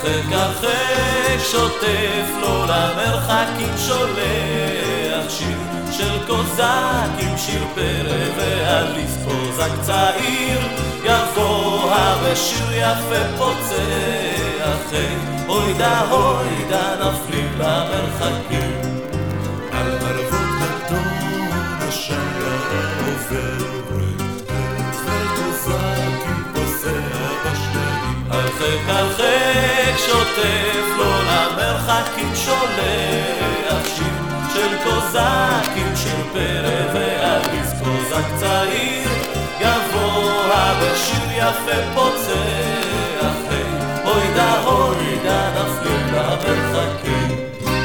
הרחק שוטף לו למרחקים שולח שיר של קוזקים, שיר פרא ועליס קוזק צעיר יבוה ושיר יפה פוצח הוידה הוידה נפלים למרחקים על ערבות גדול השיירה עוברת וקוזקים פוסע בשלבים הרחק שוטף לו למרחקים שולח שיר של קוזקים, שיר פרא ועליס קוזק צעיר גבוה בשיר יפה פוצח הוידה הוידה נפלים למרחקים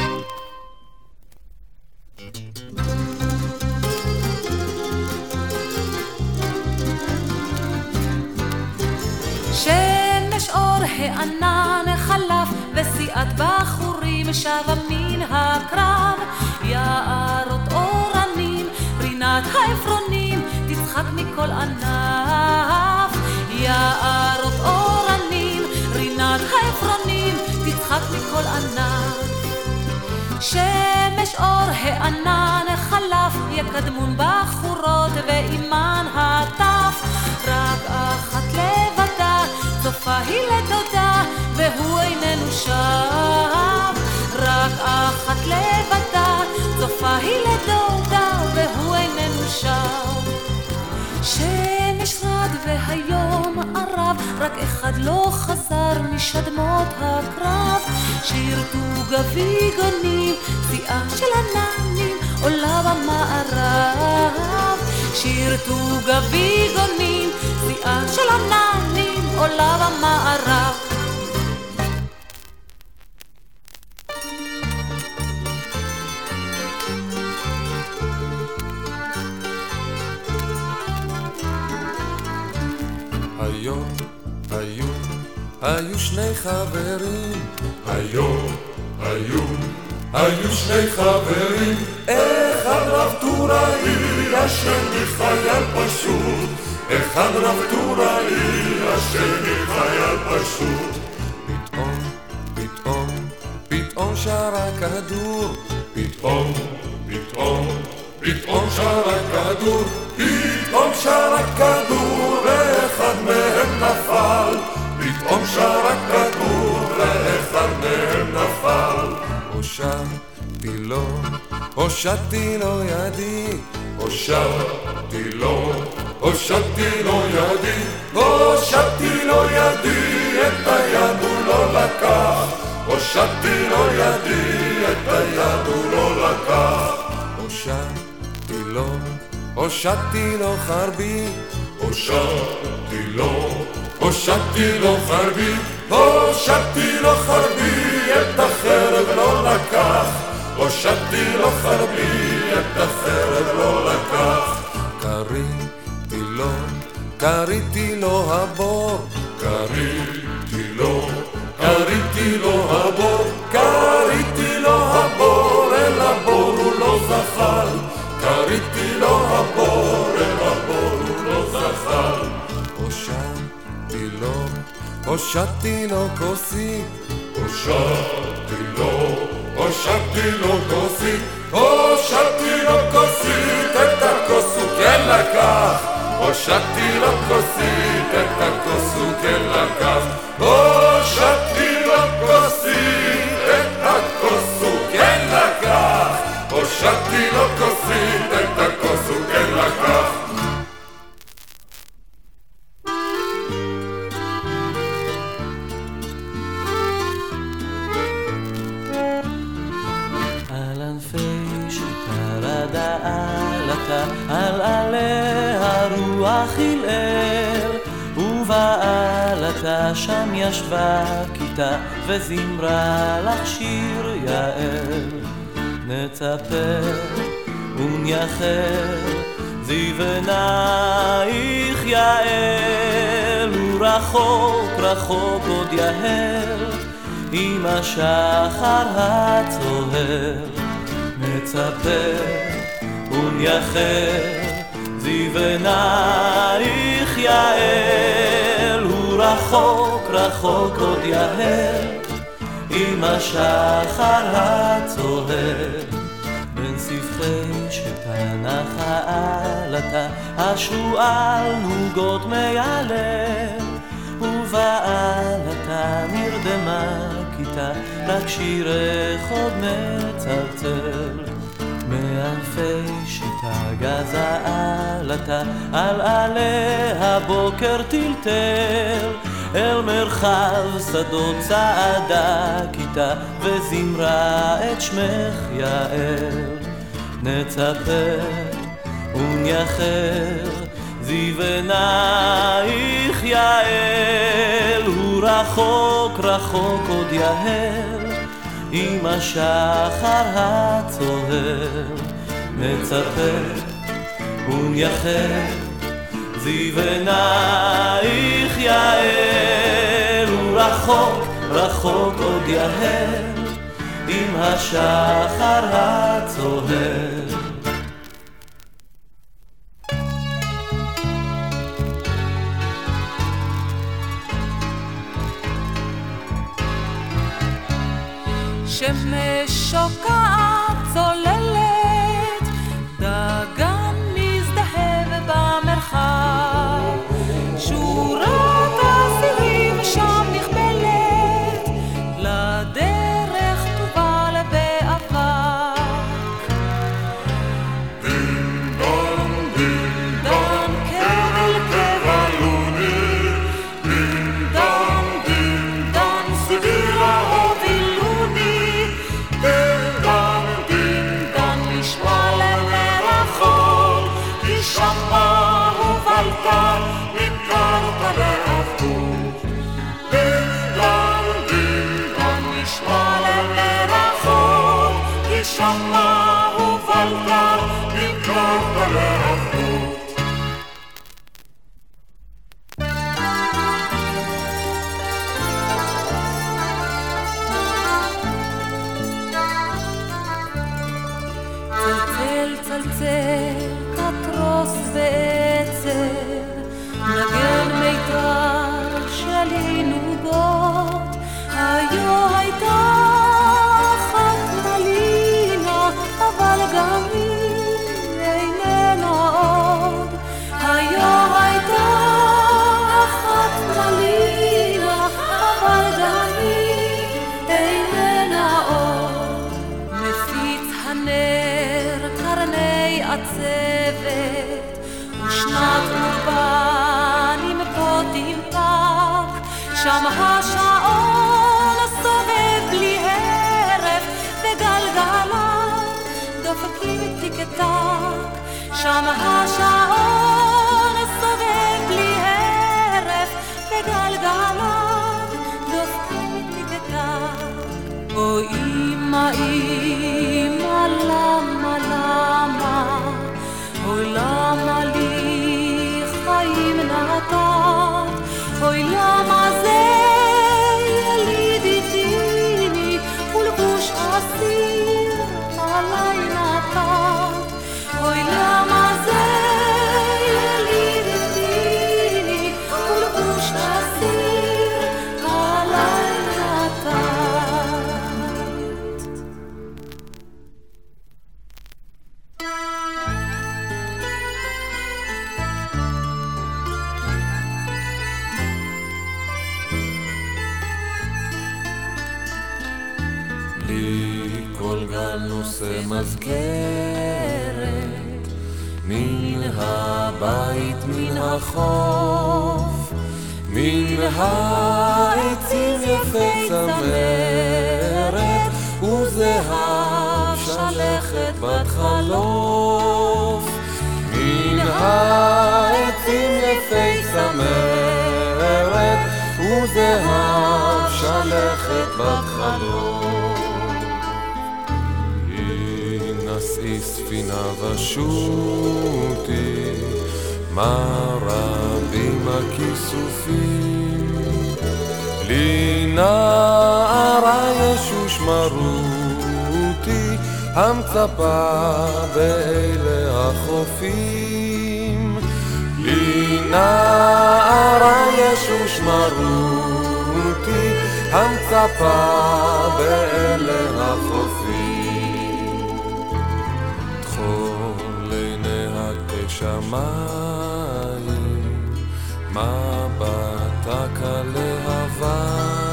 שמש אור הענן חלף וסיעת בחורים שבה מן הקרב יערות אורנים רינת העפרונים תצחק מכל ענף יערות אורנים רינת העפרונים תצחק מכל ענף שמש אור הענן חלף יקדמון בחורות ואימן הטף רק אחת לבדה צופה היא לדודה והוא איננו שב רק אחת לבדה צופה היא לדודה והוא איננו שב שמש רד והיום ערב רק אחד לא חזר משדמות הקרב שירתו גביגונים ציעה של עננים עולה במערב שירתו גביגונים ציעה של עננים עולה במערב היו שני חברים היו שני חברים אחד רב טוראי השני חייל פשוט אחד רב טוראי השני חייל פשוט פתאום שר הכדור פתאום שר הכדור פתאום שר הכדור ואחד מהם נפל פתאום שר הכדור ואחד מהם נפל הושטתי לו ידי הושטתי לו ידי את היד הוא לא לקח הושטתי לו ידי את היד הוא לא לקח הושטתי לו חרבי הושטתי לו חרבי את החרב לא לקח הושטתי לו חרבי את החרב לא לקח קריתי לו הבור אל הבור הוא לא זחל קריתי לו הבור אל הבור הוא לא זחל הושטתי לו כוסית את הכוס הוא כן לקח הושטתי לו כוסית את הכוס הוא כן לקח הושטתי לו כוסית את הכוס הוא כן לקח הושטתי לו כוסית את הכוס הוא כן לקח על עלי הרוח הלל ובעלתה שם ישבה כיתה וזמרה לך שיר יעל נצפה ונייחל זיוונייך יעל ורחוק רחוק עוד יהל עם השחר הצוהר נצפה ונייחל זיוונייך יעל ורחוק רחוק עוד יהל עם השחר הצוהר. בין סבכי שתנח העלתה, השועל נוגות מיילל, ובעלתה נרדמה כיתה, רק שירך עוד מצלצל. מענפי שיטה גזה עלתה, על עלי הבוקר טלטל, אל מרחב שדות צעדה כיתה, וזמרה את שמך יעל. נצפה ונייחר זיו עינייך יעל, הוא רחוק רחוק עוד יהל עם השחר הצוהר. נצפה ונייחר זיו עינייך יעל, הוא רחוק רחוק עוד יהל עם השחר הצוהר. שמש שוקעת צוללת, דגן מזדהב במרחב, שורת אסירים שם נכבלת, לדרך תובל באבק. דין דן קרל קרלוני, דין דן סבירה הובילוני, דין דן נשמע למרחוק, כי שמע הובלת מכרת לעבדות. דין דן נשמע למרחוק, כי שמע הובלת מכרת לעבדות. צלצל צלצל כתרוס ועצר, נגן מיתר שלי נוגות, היו הייתה אחת מלינה, אבל גם היא איננה עוד. היו הייתה אחת מלינה, אבל גם היא איננה עוד. מפיץ הנר קרני עצבת, ושנת אורבנים פודים פק, שם השעון סובב בלי הרף, וגלגליו דופקים טיקטק. שם השעון סובב בלי הרף, וגלגליו דופקים טיקטק. או אמא אמא למה למה, אוי למה לי חיים נתת, אוי למה זה יליד איתיני, ולבוש אסיר עלי נתת, אוי למה זה יליד איתיני, ולבוש אסיר עלי נתת. לי כל גל נושא מזכרת, מן הבית מן החוף, מן העצים יפי צמרת, וזהב שלכת בת חלוף. מן העצים יפי צמרת, וזהב שלכת בת חלוף. נשאי ספינה ושוטי, מה רבים הכיסופים. לי נערה ישוש מרותי, המצפה באלה החופים. לי נערה ישוש מרותי, המצפה באלה החופים. תחול עיניה כשמיים, מבטה כלהבה,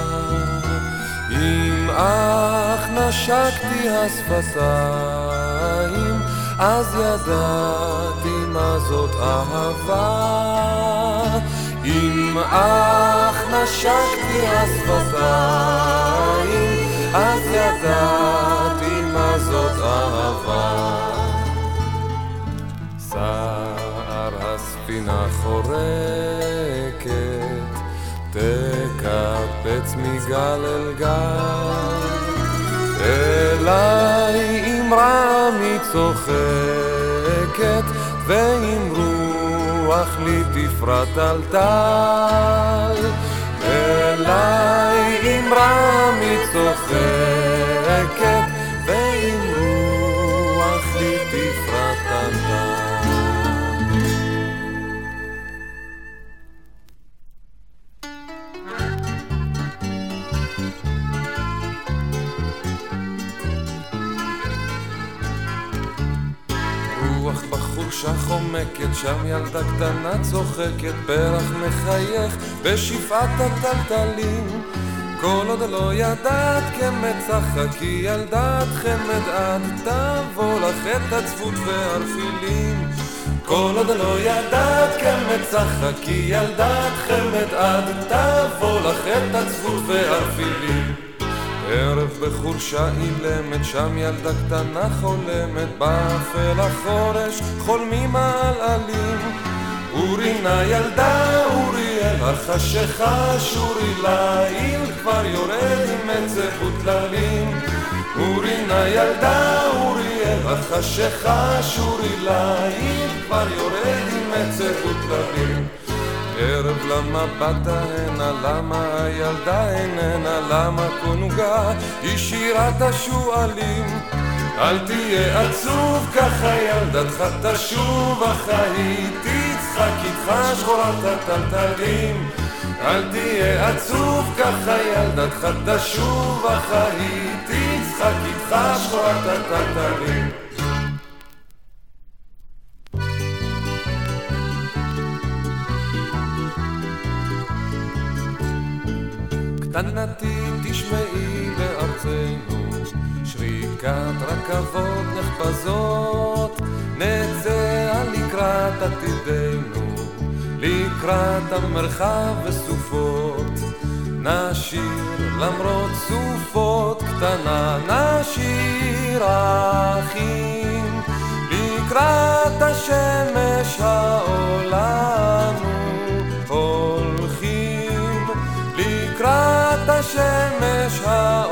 אם אך נשקתי השפתיים, אז ידעתי מה זאת אהבה. אם אך נשקתי השפתיים, אז ידעתי מה זאת אהבה. שער הספינה חורקת, תקפץ מגל אל גל, אליי אמרה מצוחקת, ועם רוח לי תפרט על טל. אליי אמרה מצוחקת, ועם רוח לי תפרט על טל. רוח בחורשה חומקת, שם ילדה קטנה צוחקת, פרח מחייך בשפעת הטלטלים. כל עוד לא ידעת כמצחה, כי ילדת חמד עד, תבוא לך את עצבות וערפילים. כל עוד לא ידעת כמצחה, כי ילדת חמד עד, תבוא לך את עצבות וערפילים. ערב בחורשה אילמת, שם ילדה קטנה חולמת, באפל החורש חולמים על עלים. אורינה ילדה אוריאל החשיכה, שורי ליל כבר יורד עם עצב וטללים. אורינה ילדה אוריאל החשיכה, שורי ליל כבר יורד עם עצב וטללים. ערב למה באת הנה, למה הילדה איננה, למה כה נוגה היא שירת השואלים. אל תהיה עצוב, ככה ילדתך תשוב, אך היא תצחק איתך שחורת הטלטלים. אל תהיה עצוב, ככה ילדתך תשוב, אך היא תצחק איתך שחורת הטלטלים. קטנתי תשמעי בארצנו, שריקת רכבות נחפזות, נצא לקראת עתידנו, לקראת המרחב וסופות. נשיר למרות סופות קטנה, נשיר אחים, לקראת השמש העולנו הולכים. לקראת השמש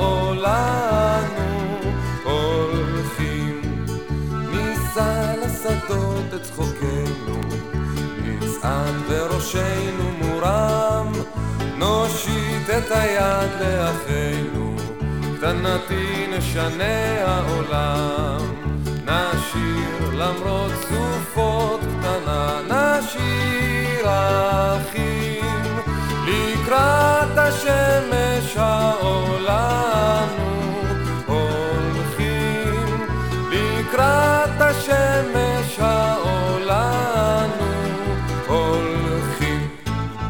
העולנו הולכים. ניסע לשדות את צחוקנו, נצעד בראשנו מורם, נושיט את היד לאחינו, קטנתי נשנה העולם. נשיר למרות סופות קטנה, נשיר אחים, לקראת השמש העולנו הולכים. לקראת השמש העולנו הולכים.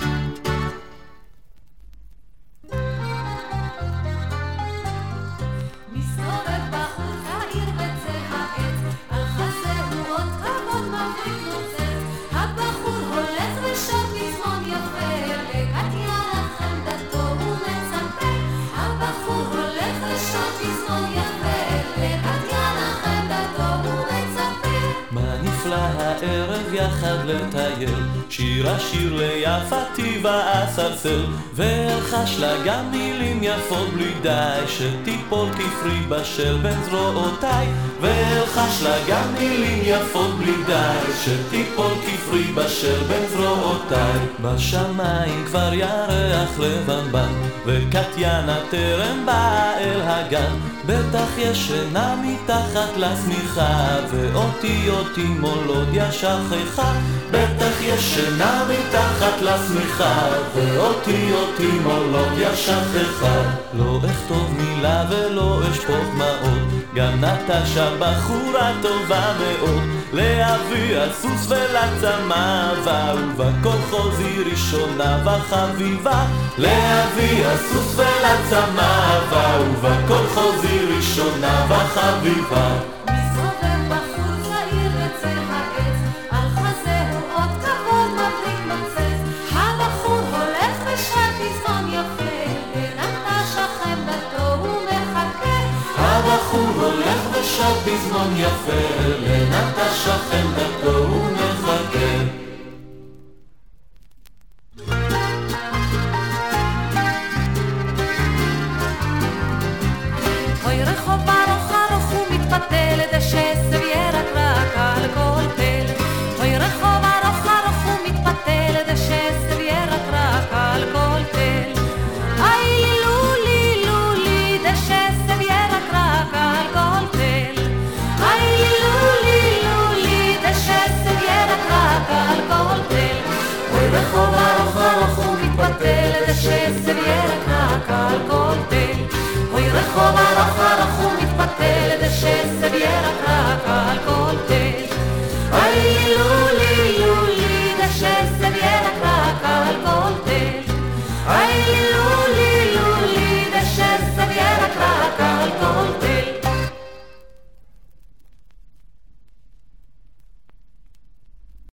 מסתובב בחור העיר בצל העץ, על חסהו עוד כבוד מבריק נוצץ. הבחור הולך ושב מזמון יפה, לקטיה לחמדתו הוא מצפה. הבחור הולך ושב מזמון יפה, לקטיה לחמדתו הוא מצפה. מה נפלא הערב יחד לטייל, שיר השיר ליפתי ואסרסל, ואלחש לה גם מילים יפות בלי די, שתיפול כפרי בשל בין זרועותיי. ואלחש לה גם מילים יפות בלי די, שתיפול כפרי בשל בין זרועותיי. בשמיים כבר ירח לבן בן, וקטיינה טרם באה אל הגן. בטח ישנה מתחת לשמיכה, ואותי מולודיה שכחה. בטח ישנה מתחת לשמיכה, ואותי מולודיה שכחה. לא אכתוב מילה ולא אשפוך דמעות, גם נטשה בחורה טובה מאוד. לאבי הסוס ולצמא, ובקולחוז היא ראשונה וחביבה. לאבי הסוס ולצמא, ובקולחוז היא ראשונה וחביבה. מסתובב בחור צעיר בצל העץ, על חזהו עוד כבוד מבריק נוצץ. הבחור הולך ושר פזמון יפה, לנטשה חמדתו הוא מחכה. הבחור הולך ושר פזמון יפה, לנטשה חמדתו